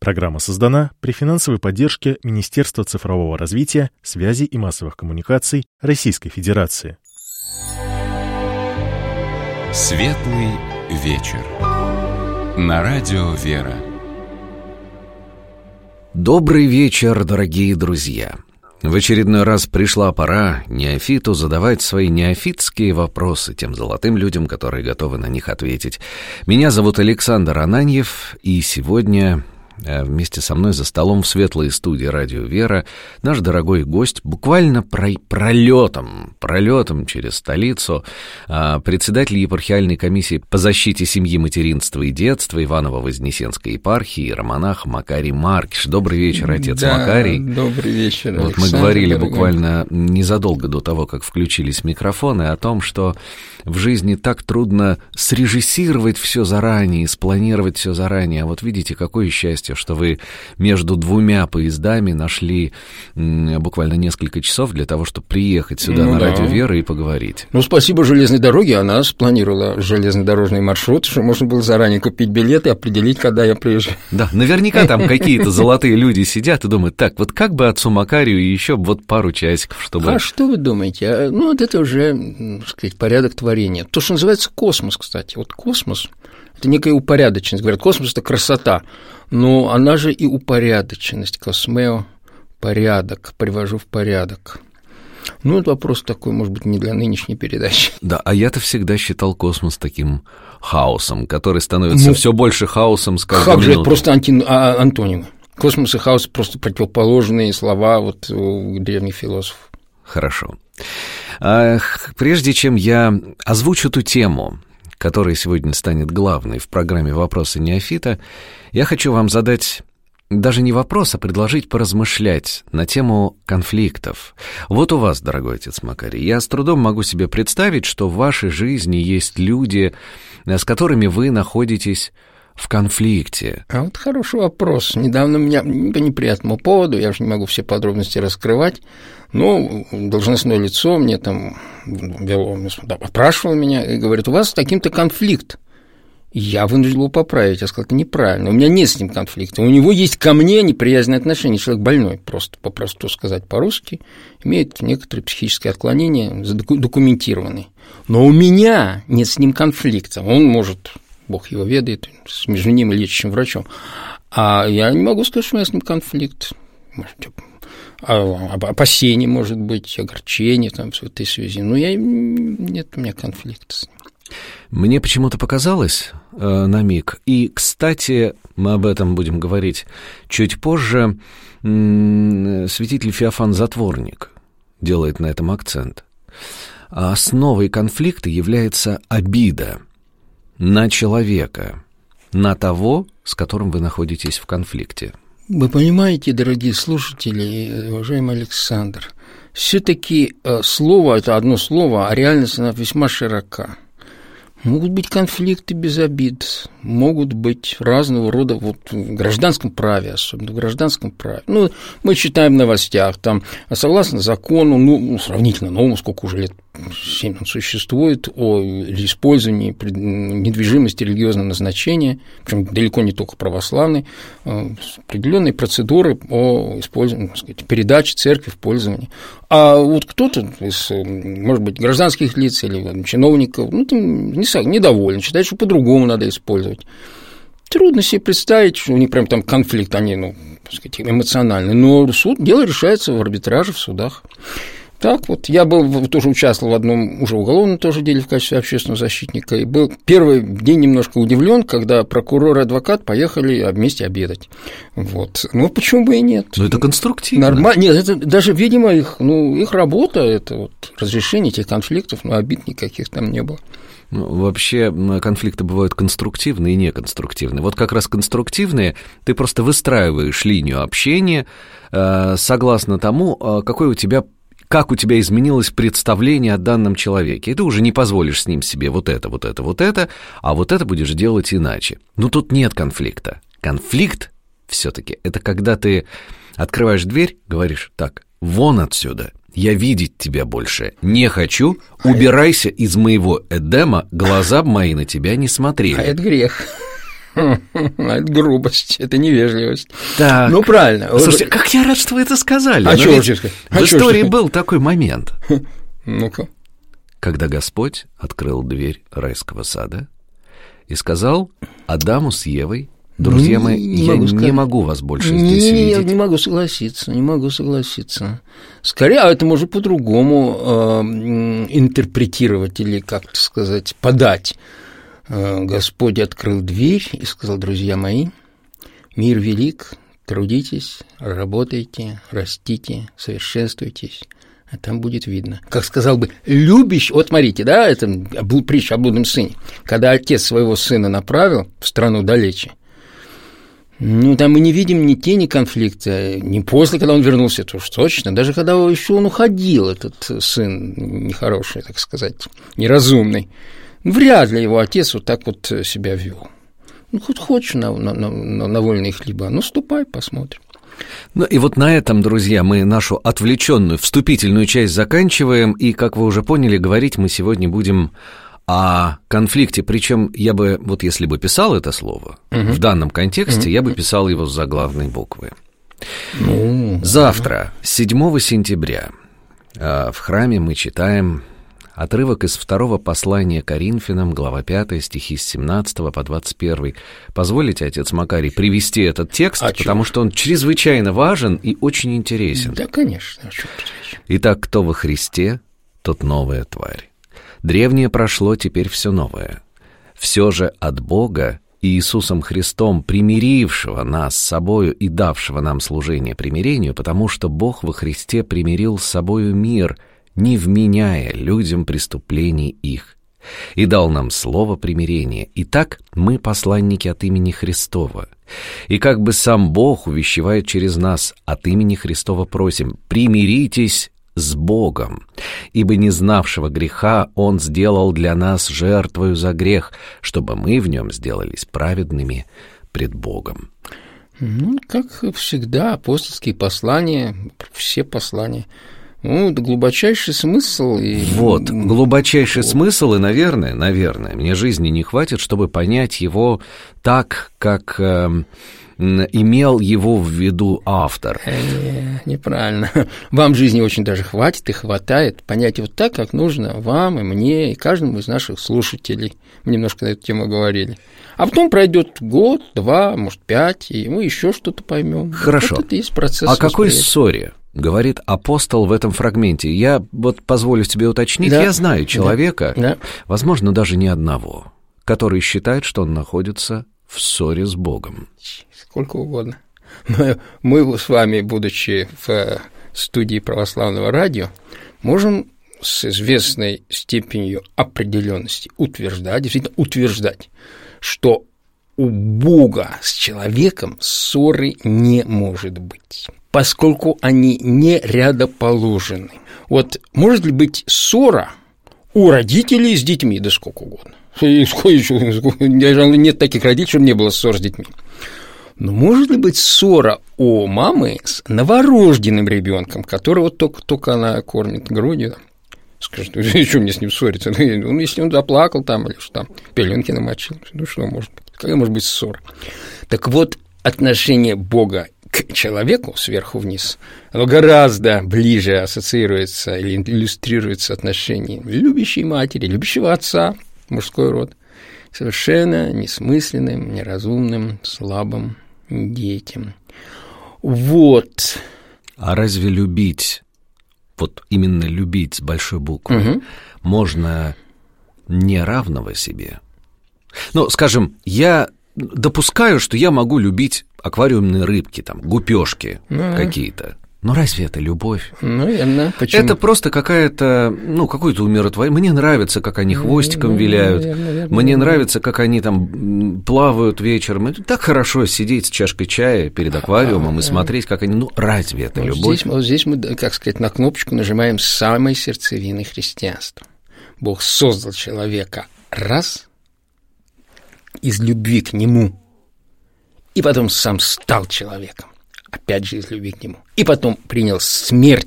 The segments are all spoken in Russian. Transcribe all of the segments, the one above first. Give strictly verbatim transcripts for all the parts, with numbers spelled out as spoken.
Программа создана при финансовой поддержке Министерства цифрового развития, связи и массовых коммуникаций Российской Федерации. Светлый вечер. На радио «Вера». Добрый вечер, дорогие друзья. В очередной раз пришла пора неофиту задавать свои неофитские вопросы тем золотым людям, которые готовы на них ответить. Меня зовут Александр Ананьев, и сегодня вместе со мной за столом в светлой студии «Радио Вера» наш дорогой гость, буквально про... пролетом, пролетом через столицу, председатель епархиальной комиссии по защите семьи, материнства и детства Иваново-Вознесенской епархии, иеромонах Макарий Маркиш. Добрый вечер, отец да, Макарий. Добрый вечер, вот Александр. Мы говорили дорогой. буквально незадолго до того, как включились микрофоны, о том, что в жизни так трудно срежиссировать все заранее, спланировать все заранее. А вот видите, какое счастье, что вы между двумя поездами нашли м, буквально несколько часов для того, чтобы приехать сюда ну, на да. радио «Вера» и поговорить. Ну, спасибо железной дороге, она спланировала железнодорожный маршрут, что можно было заранее купить билеты и определить, когда я приезжаю. Да, наверняка там какие-то золотые люди сидят и думают, так, вот как бы отцу Макарию и еще вот пару часиков, чтобы... А что вы думаете? Ну, вот это уже, так сказать, порядок творения. То, что называется космос, кстати. Вот космос – это некая упорядоченность. Говорят, космос – это красота. Но она же и упорядоченность, космео, порядок, привожу в порядок. Ну, это вопрос такой, может быть, не для нынешней передачи. Да, а я-то всегда считал космос таким хаосом, который становится ну, все больше хаосом с каждой минутой. Как же это просто анти... а, антонимы. Космос и хаос – просто противоположные слова вот у древних философов. Хорошо. Прежде чем я озвучу ту тему, которая сегодня станет главной в программе «Вопросы неофита», я хочу вам задать даже не вопрос, а предложить поразмышлять на тему конфликтов. Вот у вас, дорогой отец Макарий, я с трудом могу себе представить, что в вашей жизни есть люди, с которыми вы находитесь в конфликте. А вот хороший вопрос. Недавно у меня по неприятному поводу, я уже не могу все подробности раскрывать, но должностное лицо мне там вело, опрашивало меня и говорит, у вас таким-то конфликт. Я вынужден его поправить. Я сказал, это неправильно. У меня нет с ним конфликта. У него есть ко мне неприязненные отношения. Человек больной, просто попросту сказать по-русски, имеет некоторые психические отклонения, задокументированные. Но у меня нет с ним конфликта. Он может... Бог его ведает, между ним и лечащим врачом. А я не могу сказать, что у меня с ним конфликт. Может, опасение, может быть, огорчение там, в этой связи. Но я... нет у меня конфликта с ним. Мне почему-то показалось э, на миг, и, кстати, мы об этом будем говорить чуть позже, м- святитель Феофан Затворник делает на этом акцент. Основой конфликта является обида на человека, на того, с которым вы находитесь в конфликте. Вы понимаете, дорогие слушатели, уважаемый Александр, все-таки слово – это одно слово, а реальность она весьма широка. Могут быть конфликты без обид, могут быть разного рода, вот в гражданском праве, особенно в гражданском праве. Ну, мы читаем в новостях, там, согласно закону, ну, сравнительно новому, сколько уже лет, семь он существует, о использовании недвижимости религиозного назначения, причем далеко не только православной, определенные процедуры о использовании, так сказать, передаче церкви в пользование. А вот кто-то из, может быть, гражданских лиц или чиновников, ну, там, недоволен, считает, что по-другому надо использовать. Трудно себе представить, что у них прям там конфликт, они, ну, так сказать, эмоциональные, но суд, дело решается в арбитраже, в судах. Так вот, я был, тоже участвовал в одном уже уголовном тоже деле в качестве общественного защитника, и был первый день немножко удивлен, когда прокурор и адвокат поехали вместе обедать. Вот. Ну, почему бы и нет? Но это конструктивно. Нормально. Нет, это даже, видимо, их, ну, их работа, это вот разрешение этих конфликтов, но обид никаких там не было. Ну, вообще конфликты бывают конструктивные и неконструктивные. Вот как раз конструктивные, ты просто выстраиваешь линию общения э, согласно тому, э, какой у тебя, как у тебя изменилось представление о данном человеке. И ты уже не позволишь с ним себе вот это, вот это, вот это, а вот это будешь делать иначе. Но тут нет конфликта. Конфликт все-таки это когда ты открываешь дверь, говоришь, так, вон отсюда. Я видеть тебя больше не хочу, убирайся из моего Эдема, глаза мои на тебя не смотрели. А это грех. Это грубость, это невежливость. Так. Ну, правильно. Слушайте, как я рад, что вы это сказали. А что же сказать? В истории был такой момент. Ну-ка. Когда Господь открыл дверь райского сада и сказал Адаму с Евой: друзья мои, не я могу не могу вас больше не, здесь не, не, видеть. Не могу согласиться, не могу согласиться. Скорее, а это можно по-другому э, интерпретировать или, как сказать, подать. Э, Господь открыл дверь и сказал: друзья мои, мир велик, трудитесь, работайте, растите, совершенствуйтесь. А там будет видно. Как сказал бы любящий, вот смотрите, да, это был притча о блудном сыне, когда отец своего сына направил в страну далече, ну, там мы не видим ни тени конфликта, ни после, когда он вернулся, это уж точно, даже когда еще он уходил, этот сын нехороший, так сказать, неразумный, вряд ли его отец вот так вот себя вел. Ну, хоть хочешь на, на, на, на вольные хлеба, ну, ступай, посмотрим. Ну и вот на этом, друзья, мы нашу отвлеченную вступительную часть заканчиваем, и, как вы уже поняли, говорить мы сегодня будем о конфликте, причем я бы, вот если бы писал это слово, угу. в данном контексте, угу. я бы писал его с заглавной буквы. Ну, завтра, седьмого сентября, в храме мы читаем отрывок из второго послания Коринфянам, глава пятая, стихи с семнадцатого по двадцать первый. Позволите, отец Макарий, привести этот текст, а потому чего? Что он чрезвычайно важен и очень интересен. Да, конечно. Итак, кто во Христе, тот новая тварь. Древнее прошло, теперь все новое. Все же от Бога и Иисусом Христом, примирившего нас с собою и давшего нам служение примирению, потому что Бог во Христе примирил с собою мир, не вменяя людям преступлений их, и дал нам слово примирения. Итак, мы посланники от имени Христова. И как бы сам Бог увещевает через нас, от имени Христова просим: примиритесь с Богом, ибо не знавшего греха Он сделал для нас жертвою за грех, чтобы мы в нем сделались праведными пред Богом. Ну, как всегда, апостольские послания, все послания. Ну, это глубочайший смысл. И... Вот, глубочайший вот. смысл, и, наверное, наверное, мне жизни не хватит, чтобы понять его так, как э, имел его в виду автор. Не, неправильно. Вам жизни очень даже хватит и хватает понять его так, как нужно вам и мне, и каждому из наших слушателей. Мы немножко на эту тему говорили. А потом пройдет год, два, может, пять, и мы еще что-то поймем. Хорошо. Вот это и есть процесс. О какой ссоре говорит апостол в этом фрагменте? Я вот позволю себе уточнить, да. я знаю человека, да. возможно, даже не одного, который считает, что он находится в ссоре с Богом. Сколько угодно. Мы, мы с вами, будучи в студии православного радио, можем с известной степенью определенности утверждать, действительно утверждать, что у Бога с человеком ссоры не может быть, поскольку они не рядоположены. Вот может ли быть ссора у родителей с детьми? Да сколько угодно. Нет таких родителей, чтобы не было ссор с детьми. Но может ли быть ссора у мамы с новорожденным ребенком, которого только, только она кормит грудью? Скажет: что мне с ним ссориться? Ну, если он заплакал там, или что там, пеленки намочил, ну, что может быть? Какая может быть ссора? Так вот, отношение Бога к человеку сверху вниз, оно гораздо ближе ассоциируется или иллюстрируется отношением любящей матери, любящего отца, мужской род, совершенно несмысленным, неразумным, слабым детям. Вот. А разве любить, вот именно любить с большой буквы, угу. можно не равного себе? Ну, скажем, я допускаю, что я могу любить аквариумные рыбки, там, гупёшки ну, какие-то. Но разве это любовь? Ну, верно. Почему? Это просто какая-то, ну, какое-то умиротворение. Мне нравится, как они хвостиком ну, виляют. Верно, верно, Мне верно. нравится, как они там плавают вечером. Это так хорошо сидеть с чашкой чая перед аквариумом а, и да. смотреть, как они... Ну, разве это вот любовь? Здесь, вот здесь мы, как сказать, на кнопочку нажимаем самой сердцевины христианства. Бог создал человека раз из любви к нему, и потом сам стал человеком. Опять же, из любви к нему. И потом принял смерть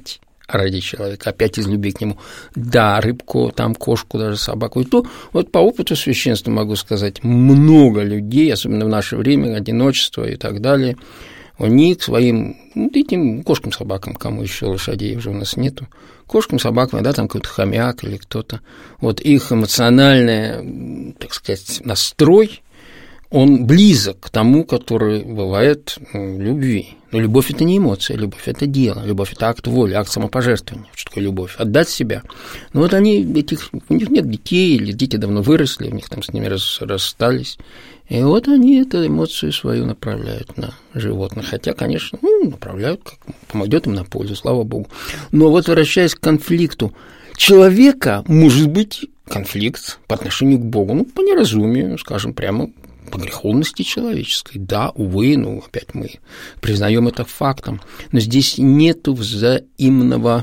ради человека, опять из любви к нему. Да, рыбку, там кошку, даже собаку. И то, вот по опыту священства могу сказать, много людей, особенно в наше время, одиночество и так далее, они к своим, ну, этим кошкам, собакам, кому еще лошадей уже у нас нету, кошкам, собакам, да, там какой-то хомяк или кто-то, вот их эмоциональный, так сказать, настрой, он близок к тому, который бывает в любви. Но любовь – это не эмоция, любовь – это дело, любовь – это акт воли, акт самопожертвования. Что такое любовь? Отдать себя. Но вот они, этих, у них нет детей, или дети давно выросли, у них там с ними рас, расстались, и вот они эту эмоцию свою направляют на животных. Хотя, конечно, ну, направляют, как помогет им на пользу, слава богу. Но вот, возвращаясь к конфликту, человека может быть конфликт по отношению к Богу, ну, по неразумию, скажем, прямо по греховности человеческой. Да, увы, ну, опять мы признаем это фактом, но здесь нету взаимного,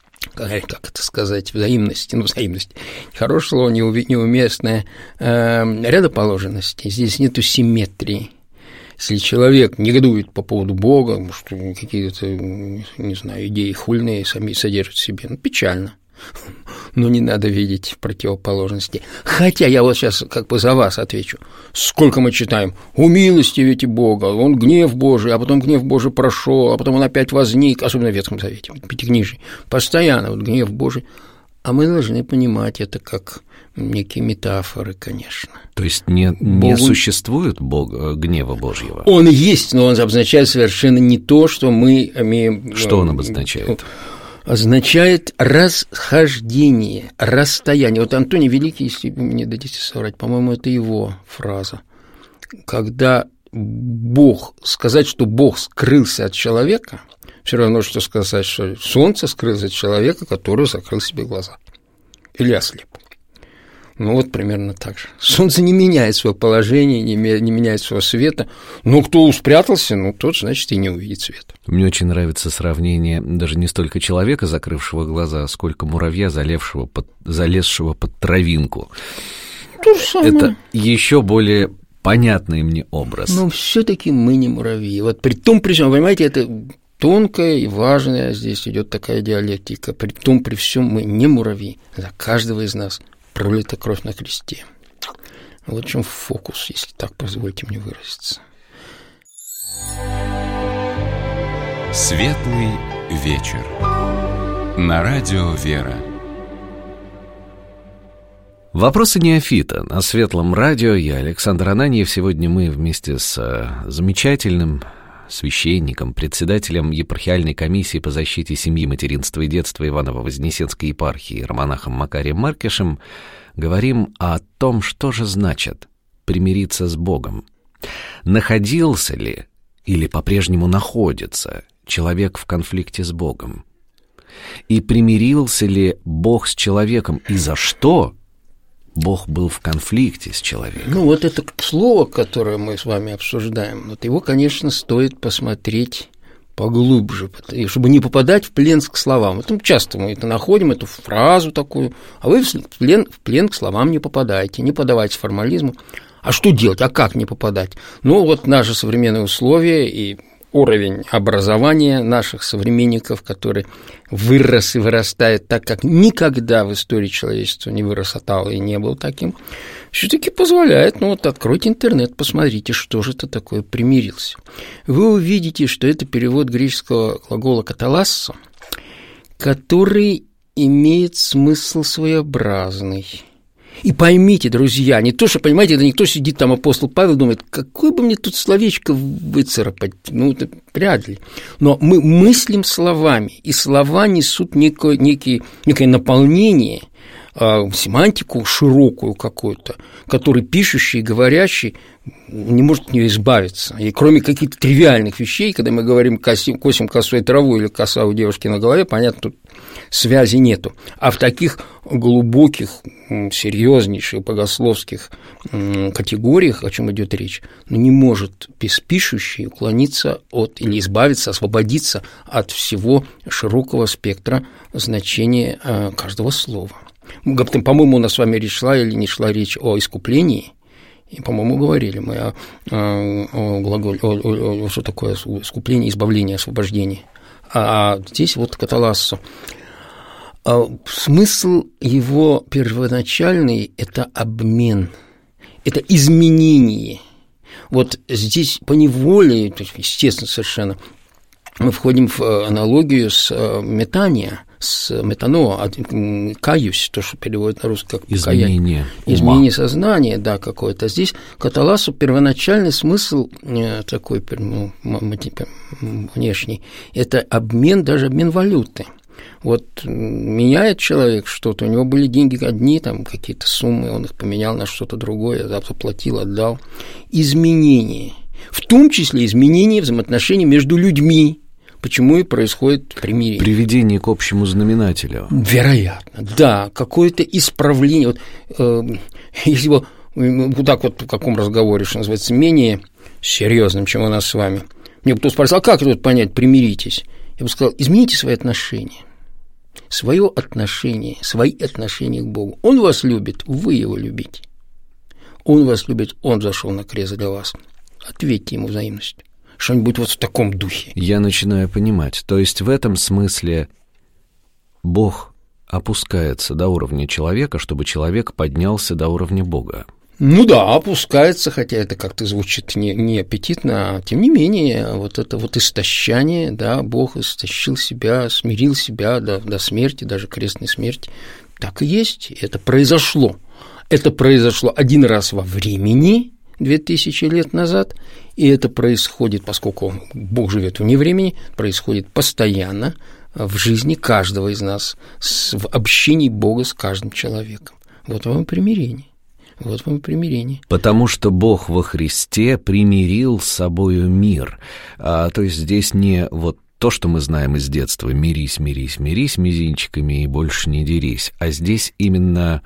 как это сказать, взаимности, ну, взаимность, хорошее слово, неуместное, э, рядоположенности, здесь нету симметрии. Если человек негодует по поводу Бога, что какие-то, не знаю, идеи хульные сами содержат в себе, ну, печально. Но не надо видеть противоположности. Хотя я вот сейчас как бы за вас отвечу. Сколько мы читаем: «Умилостивите Бога, он гнев Божий, а потом гнев Божий прошел, а потом он опять возник», особенно в Ветхом Завете, в Пятикнижии. Постоянно вот гнев Божий. А мы должны понимать это как некие метафоры, конечно. То есть не, не Богу... существует Бог, гнева Божьего? Он есть, но он обозначает совершенно не то, что мы имеем. Что он обозначает? Означает расхождение, расстояние. Вот Антоний Великий, если вы мне дадите соврать, по-моему, это его фраза. Когда Бог, сказать, что Бог скрылся от человека, все равно, что сказать, что солнце скрылось от человека, который закрыл себе глаза или ослеп. Ну, вот примерно так же. Солнце не меняет свое положение, не меняет своего света, но кто спрятался, ну, тот, значит, и не увидит света. Мне очень нравится сравнение даже не столько человека, закрывшего глаза, сколько муравья, залезшего под, залезшего под травинку. То же самое. Это еще более понятный мне образ. Но все-таки мы не муравьи. Вот при том, при всем, понимаете, это тонкая и важная здесь идет такая диалектика. При том, при всем мы не муравьи. За каждого из нас пролита кровь на кресте. Вот в чем фокус, если так позвольте мне выразиться. Светлый вечер. На радио «Вера». Вопросы неофита. На Светлом радио я, Александр Ананьев. Сегодня мы вместе с замечательным священником, председателем епархиальной комиссии по защите семьи, материнства и детства Иваново-Вознесенской епархии романахом Макарием Маркишем говорим о том, что же значит примириться с Богом. Находился ли или по-прежнему находится человек в конфликте с Богом? И примирился ли Бог с человеком, и за что Бог был в конфликте с человеком? Ну, вот это слово, которое мы с вами обсуждаем, вот его, конечно, стоит посмотреть поглубже, чтобы не попадать в плен к словам. Вот часто мы это находим, эту фразу такую, а вы в плен, в плен к словам не попадаете, не поддавайтесь формализму. А что делать? А как не попадать? Ну, вот наши современные условия и уровень образования наших современников, который вырос и вырастает так, как никогда в истории человечества не вырастал и не был таким, все-таки позволяет, ну вот откройте интернет, посмотрите, что же это такое примирился. Вы увидите, что это перевод греческого глагола «каталассо», который имеет смысл своеобразный. И поймите, друзья, не то, что, понимаете, это никто сидит там, апостол Павел думает, какое бы мне тут словечко выцарапать, ну, это вряд ли. Но мы мыслим словами, и слова несут некое, некие, некое наполнение, э, семантику широкую какую-то, который пишущий, говорящий не может от нее избавиться. И кроме каких-то тривиальных вещей, когда мы говорим «косим, косим косой траву» или «коса у девушки на голове», понятно, тут связи нету. А в таких глубоких, серьезнейших богословских категориях, о чем идет речь, не может беспишущий уклониться от или избавиться, освободиться от всего широкого спектра значения каждого слова. По-моему, у нас с вами речь шла или не шла речь о искуплении, И, по-моему, говорили мы о, о глаголе, о, о, о, что такое искупление, избавление, освобождение. А здесь вот каталассо. Смысл его первоначальный – это обмен, это изменение. Вот здесь поневоле, естественно, совершенно, мы входим в аналогию с метанием, с метаноа, каюсь, то, что переводит на русский как изменение ума. Изменение сознания, да, какое-то. Здесь каталассо первоначальный смысл такой, ну, внешний, это обмен, даже обмен валюты. Вот меняет человек что-то, у него были деньги одни, там какие-то суммы, он их поменял на что-то другое, заплатил, отдал. Изменение, в том числе изменение взаимоотношений между людьми. Почему и происходит примирение. Приведение к общему знаменателю. Вероятно, да, какое-то исправление. Вот, э, если бы вот так вот в каком разговоре, что называется, менее серьезным, чем у нас с вами, мне бы кто спросил, а как тут понять, примиритесь? Я бы сказал, измените свои отношения, свое отношение, свои отношения к Богу. Он вас любит, вы его любите. Он вас любит, он зашел на крест для вас. Ответьте ему взаимностью. Что-нибудь вот в таком духе. Я начинаю понимать. То есть в этом смысле Бог опускается до уровня человека, чтобы человек поднялся до уровня Бога. Ну да, опускается, хотя это как-то звучит не, не аппетитно, а тем не менее, вот это вот истощание, да, Бог истощил себя, смирил себя до, до смерти, даже крестной смерти. Так и есть, это произошло. Это произошло один раз во времени, две тысячи лет назад, и это происходит, поскольку Бог живет вне времени, происходит постоянно в жизни каждого из нас, в общении Бога с каждым человеком. Вот вам и примирение. Вот вам и примирение. Потому что Бог во Христе примирил с собою мир. А, то есть здесь не вот то, что мы знаем из детства, мирись, мирись, мирись мизинчиками и больше не дерись, а здесь именно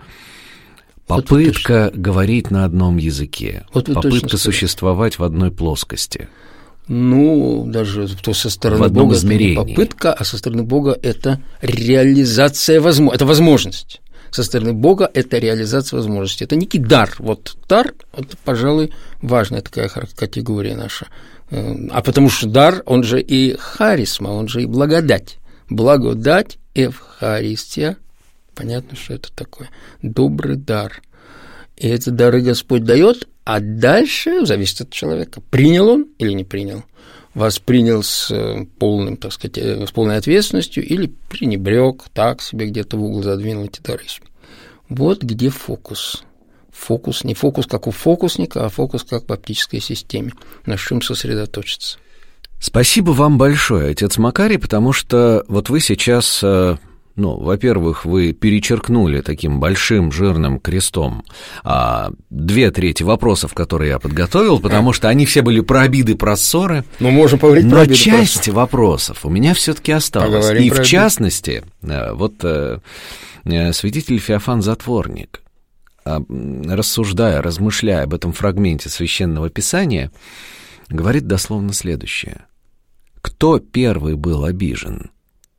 попытка вот говорить на одном языке, вот попытка существовать в одной плоскости. Ну, даже то со стороны Бога это не попытка, а со стороны Бога это реализация возможности, это возможность. Со стороны Бога это реализация возможности. Это некий дар. Вот дар – это, пожалуй, важная такая категория наша. А потому что дар, он же и харизма, он же и благодать. Благодать, Евхаристия. Понятно, что это такое. Добрый дар. И эти дары Господь дает, а дальше зависит от человека. Принял он или не принял? Воспринял с полным, так сказать, с полной ответственностью или пренебрег, так себе где-то в угол задвинул эти дары. Вот где фокус. Фокус, не фокус как у фокусника, а фокус как в оптической системе. На чем сосредоточиться. Спасибо вам большое, отец Макарий, потому что вот вы сейчас... Ну, во-первых, вы перечеркнули таким большим жирным крестом а, две трети вопросов, которые я подготовил, потому что они все были про обиды, про ссоры. Мы можем поговорить Но про обиды. Но часть просто. Вопросов у меня все-таки осталась. Поговорим И в частности, вот святитель Феофан Затворник, рассуждая, размышляя об этом фрагменте Священного Писания, говорит дословно следующее. Кто первый был обижен?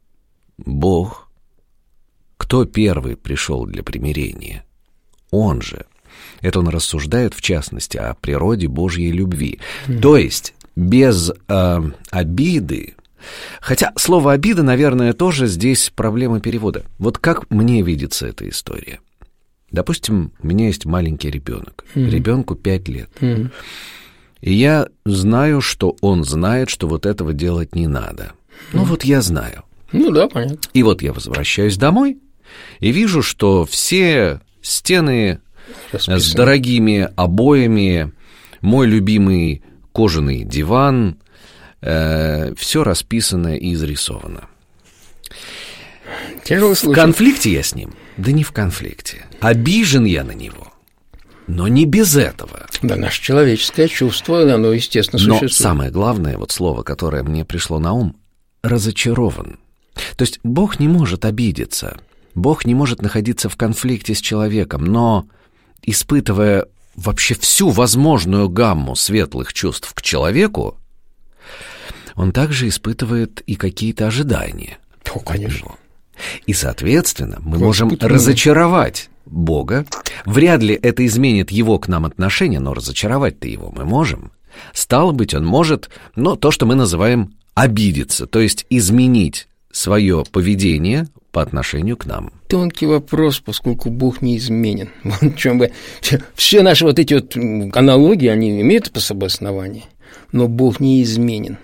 Бог. Кто первый пришел для примирения? Он же. Это он рассуждает, в частности, о природе Божьей любви. Mm. То есть без э, обиды, хотя слово «обида», наверное, тоже здесь проблема перевода. Вот как мне видится эта история? Допустим, у меня есть маленький ребенок, mm. ребенку пять лет. Mm. И я знаю, что он знает, что вот этого делать не надо. Mm. Ну вот я знаю. Ну да, понятно. И вот я возвращаюсь домой и вижу, что все стены расписаны. С дорогими обоями, мой любимый кожаный диван, э, все расписано и изрисовано. Тяжелый случай. В конфликте я с ним? Да не в конфликте. Обижен я на него. Но не без этого. Да, наше человеческое чувство, оно, естественно, существует. Но самое главное, вот слово, которое мне пришло на ум, разочарован. То есть Бог не может обидеться, Бог не может находиться в конфликте с человеком, но, испытывая вообще всю возможную гамму светлых чувств к человеку, он также испытывает и какие-то ожидания. О, конечно. И, соответственно, мы можем разочаровать Бога. Вряд ли это изменит его к нам отношение, но разочаровать-то его мы можем. Стало быть, он может, но то, что мы называем обидеться, то есть изменить свое поведение по отношению к нам. Тонкий вопрос, поскольку Бог неизменен. В чем бы все, все наши вот эти вот аналогии, они имеют по собой основание, но Бог неизменен.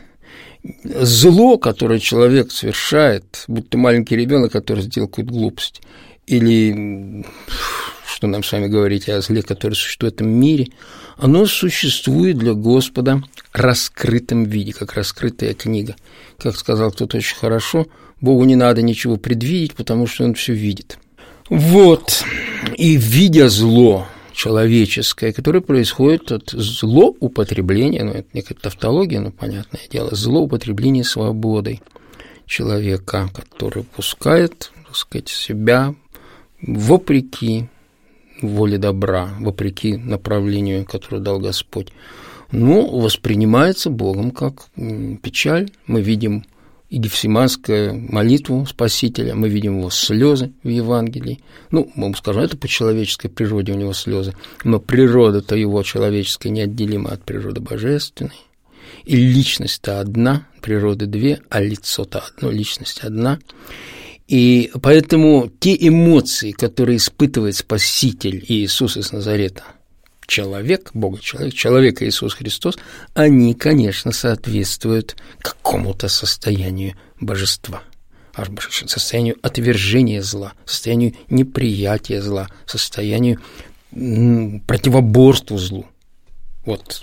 Зло, которое человек совершает, будь то маленький ребенок, который сделал какую-то глупость, или что нам с вами говорить о зле, которое существует в этом мире, оно существует для Господа в раскрытом виде, как раскрытая книга. Как сказал кто-то очень хорошо, Богу не надо ничего предвидеть, потому что Он все видит. Вот. И видя зло человеческое, которое происходит от злоупотребления, ну, это некая тавтология, но понятное дело, злоупотребления свободой человека, который пускает, так сказать, себя вопреки воле добра, вопреки направлению, которое дал Господь, ну, воспринимается Богом как печаль. Мы видим и гефсиманскую молитву Спасителя, мы видим его слезы в Евангелии. Ну, мы скажем, это по человеческой природе у него слезы, но природа-то его человеческая неотделима от природы божественной. И личность-то одна, природы две, а лицо-то одно, личность одна. И поэтому те эмоции, которые испытывает Спаситель Иисус из Назарета, человек, Бога-человек, человек Иисус Христос, они, конечно, соответствуют какому-то состоянию божества, состоянию отвержения зла, состоянию неприятия зла, состоянию противоборству злу. Вот,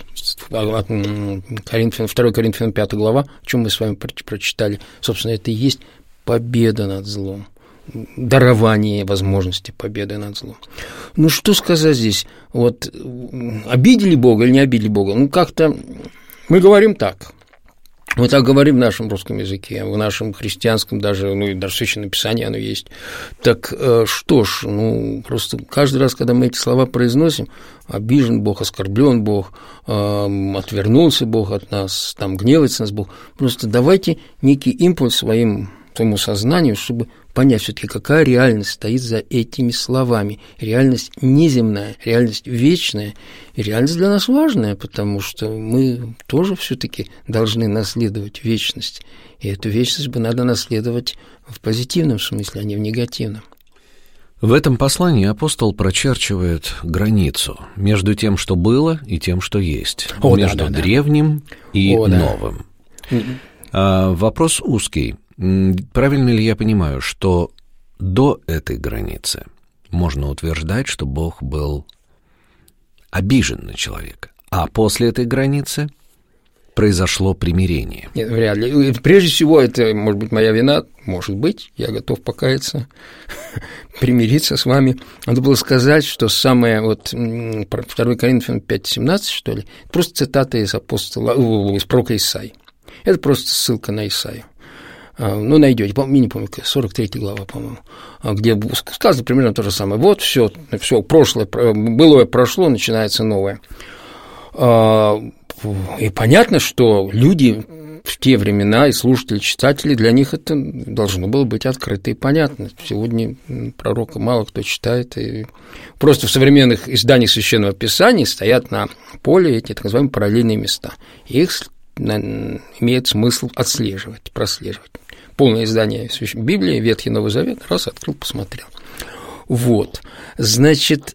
Коринфянам, второе Коринфянам пятая глава, о чем мы с вами прочитали, собственно, это и есть победа над злом, дарование возможности победы над злом. Ну, что сказать здесь? Вот, обидели Бога или не обидели Бога? Ну, как-то мы говорим так. Мы так говорим в нашем русском языке, в нашем христианском даже, ну, и даже в Священном Писании оно есть. Так что ж, ну, просто каждый раз, когда мы эти слова произносим, обижен Бог, оскорблен Бог, отвернулся Бог от нас, там гневается нас Бог, просто давайте некий импульс своим своему сознанию, чтобы понять все-таки, какая реальность стоит за этими словами. Реальность неземная, реальность вечная, и реальность для нас важная, потому что мы тоже все-таки должны наследовать вечность. И эту вечность бы надо наследовать в позитивном смысле, а не в негативном. В этом послании апостол прочерчивает границу между тем, что было, и тем, что есть, О, между да, да, древним да. и О, новым. Да. А, вопрос узкий. Правильно ли я понимаю, что до этой границы можно утверждать, что Бог был обижен на человека, а после этой границы произошло примирение? Нет, вряд ли. Прежде всего, это, может быть, моя вина, может быть, я готов покаяться, примириться с вами. Надо было сказать, что самое, вот, второе Коринфянам пять семнадцать, что ли, просто цитата из апостола, из пророка Исаии. Это просто ссылка на Исаию. Ну, найдете, я не помню, сорок третья глава, по-моему, где сказано примерно то же самое. Вот все, все прошлое, былое прошло, начинается новое. И понятно, что люди в те времена, и слушатели, читатели, для них это должно было быть открыто и понятно. Сегодня пророка мало кто читает, и просто в современных изданиях Священного Писания стоят на поле эти так называемые параллельные места. Их имеет смысл отслеживать, прослеживать. Полное издание Библии, Ветхий Новый Завет, раз открыл, посмотрел. Вот, значит,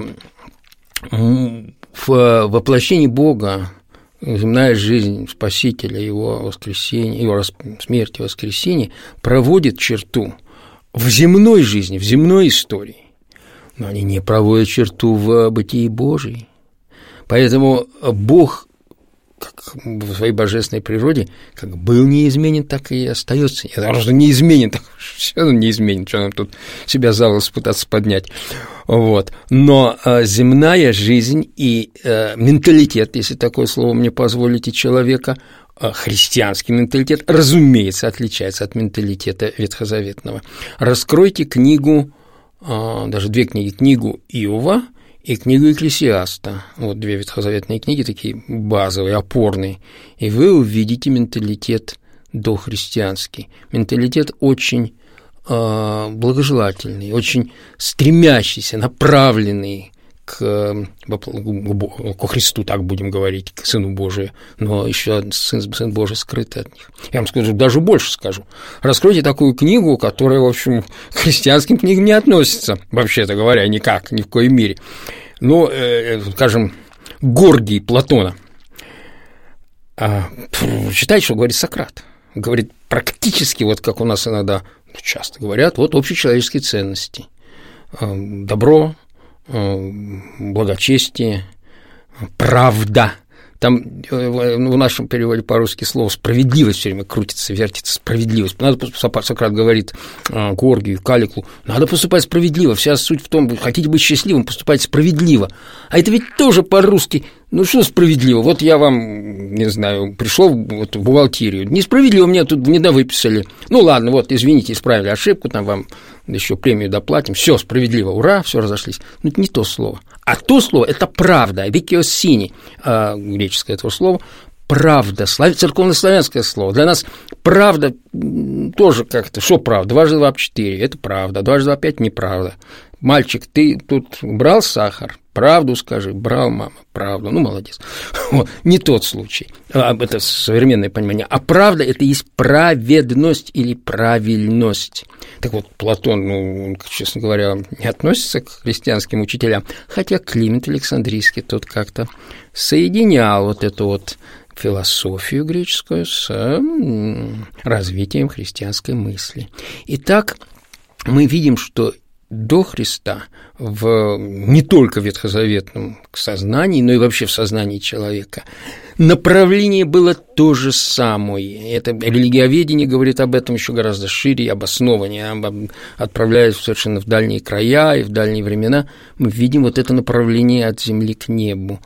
в воплощении Бога земная жизнь Спасителя, Его воскресения, Его смерти и воскресения проводит черту в земной жизни, в земной истории, но они не проводят черту в бытии Божьей. Поэтому Бог, как в своей божественной природе, как был неизменен, так и остается. Я просто неизменен, так все равно неизменен, что нам тут себя за волосы пытаться поднять. Вот. Но а, земная жизнь и а, менталитет, если такое слово мне позволите, человека, а, христианский менталитет, разумеется, отличается от менталитета ветхозаветного. Раскройте книгу, а, даже две книги, книгу Иова и книгу Екклесиаста, вот две ветхозаветные книги, такие базовые, опорные, и вы увидите менталитет дохристианский. Менталитет очень благожелательный, очень стремящийся, направленный к, к Христу, так будем говорить, к Сыну Божию, но еще Сын, Сын Божий скрытый от них. Я вам скажу, даже больше скажу. Раскройте такую книгу, которая, в общем, к христианским книгам не относится, вообще-то говоря, никак, ни в коей мере. Ну, э, скажем, Горгий Платона. А, читайте, что говорит Сократ. Говорит практически, вот как у нас иногда часто говорят, вот общечеловеческие ценности. Добро, благочестие, правда. Там в нашем переводе по-русски слово «справедливость» все время крутится, вертится, справедливость. Надо, Сократ говорит Горгию, Каликлу, надо поступать справедливо. Вся суть в том, вы хотите быть счастливым, поступать справедливо. А это ведь тоже по-русски. Ну, что справедливо? Вот я вам, не знаю, пришел вот в бухгалтерию. Несправедливо мне тут недавно выписали. Ну, ладно, вот, извините, исправили ошибку, там вам еще премию доплатим. Все справедливо, ура, все разошлись. Ну, это не то слово. А то слово – это правда, викиосини, греческое этого слова, правда, церковнославянское слово. Для нас правда тоже как-то, что правда? Дважды два – четыре, это правда, дважды два – пять – неправда. Мальчик, ты тут брал сахар? Правду скажи, брал, мама, правду, ну, молодец. Вот. Не тот случай, это современное понимание. А правда – это есть праведность или правильность. Так вот, Платон, ну, честно говоря, не относится к христианским учителям, хотя Климент Александрийский тот как-то соединял вот эту вот философию греческую с развитием христианской мысли. Итак, мы видим, что до Христа в не только ветхозаветном сознании, но и вообще в сознании человека направление было то же самое. Это религиоведение говорит об этом еще гораздо шире и обоснованнее. Отправляясь совершенно в дальние края и в дальние времена, мы видим вот это направление от земли к небу.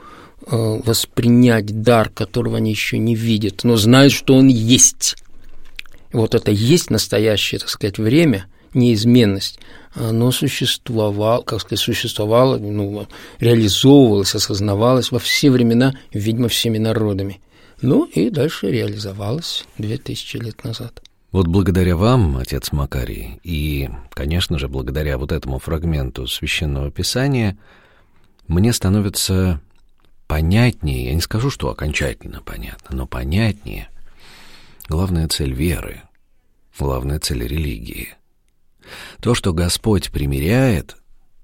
Воспринять дар, которого они еще не видят, но знают, что он есть. Вот это есть настоящее, так сказать, время, неизменность, оно существовало, как сказать, существовало, ну, реализовывалось, осознавалось во все времена, видимо, всеми народами. Ну, и дальше реализовалось две тысячи лет назад. Вот благодаря вам, отец Макарий, и, конечно же, благодаря вот этому фрагменту Священного Писания, мне становится понятнее, я не скажу, что окончательно понятно, но понятнее главная цель веры, главная цель религии. То, что Господь примиряет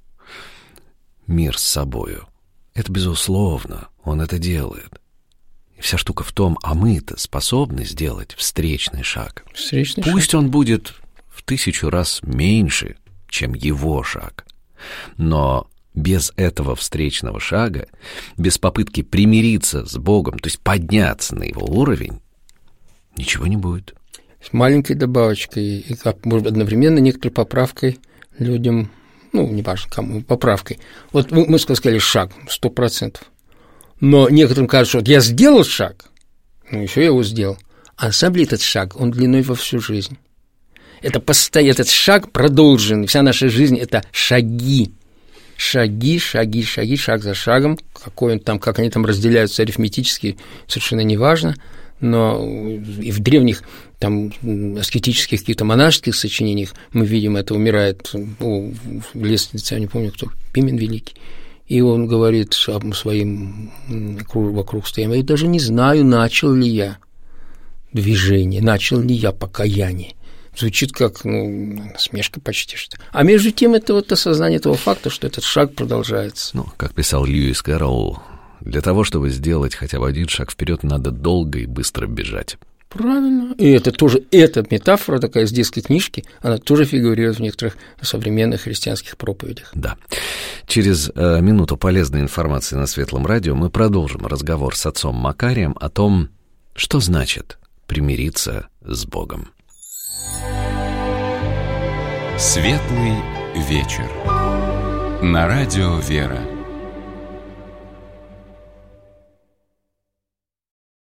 мир с собою, это безусловно, Он это делает. И вся штука в том, а мы-то способны сделать встречный шаг. Встречный Пусть шаг. он будет в тысячу раз меньше, чем его шаг, но без этого встречного шага, без попытки примириться с Богом, то есть подняться на его уровень, ничего не будет. С маленькой добавочкой и, как, может, одновременно некоторой поправкой людям, ну, не важно кому, поправкой. Вот мы, мы сказали шаг, сто процентов. Но некоторым кажется, что вот я сделал шаг, ну, еще я его сделал. А на самом деле этот шаг, он длиной во всю жизнь. Это постоянно, этот шаг продолжен, вся наша жизнь – это шаги. Шаги, шаги, шаги, шаг за шагом. Какой он там, как они там разделяются арифметически, совершенно неважно. Но и в древних там аскетических каких-то монашеских сочинениях мы видим, это умирает ну, в лестнице, я не помню, кто, Пимен Великий, и он говорит своим вокруг стоим, я даже не знаю, начал ли я движение, начал ли я покаяние. Звучит как, ну, насмешка почти что. А между тем это вот осознание того факта, что этот шаг продолжается. Ну, как писал Льюис Кэрролл, для того, чтобы сделать хотя бы один шаг вперед, надо долго и быстро бежать. Правильно. И это тоже, эта метафора такая из детской книжки, она тоже фигурирует в некоторых современных христианских проповедях. Да. Через э, минуту полезной информации на Светлом радио мы продолжим разговор с отцом Макарием о том, что значит примириться с Богом. Светлый вечер. На радио «Вера».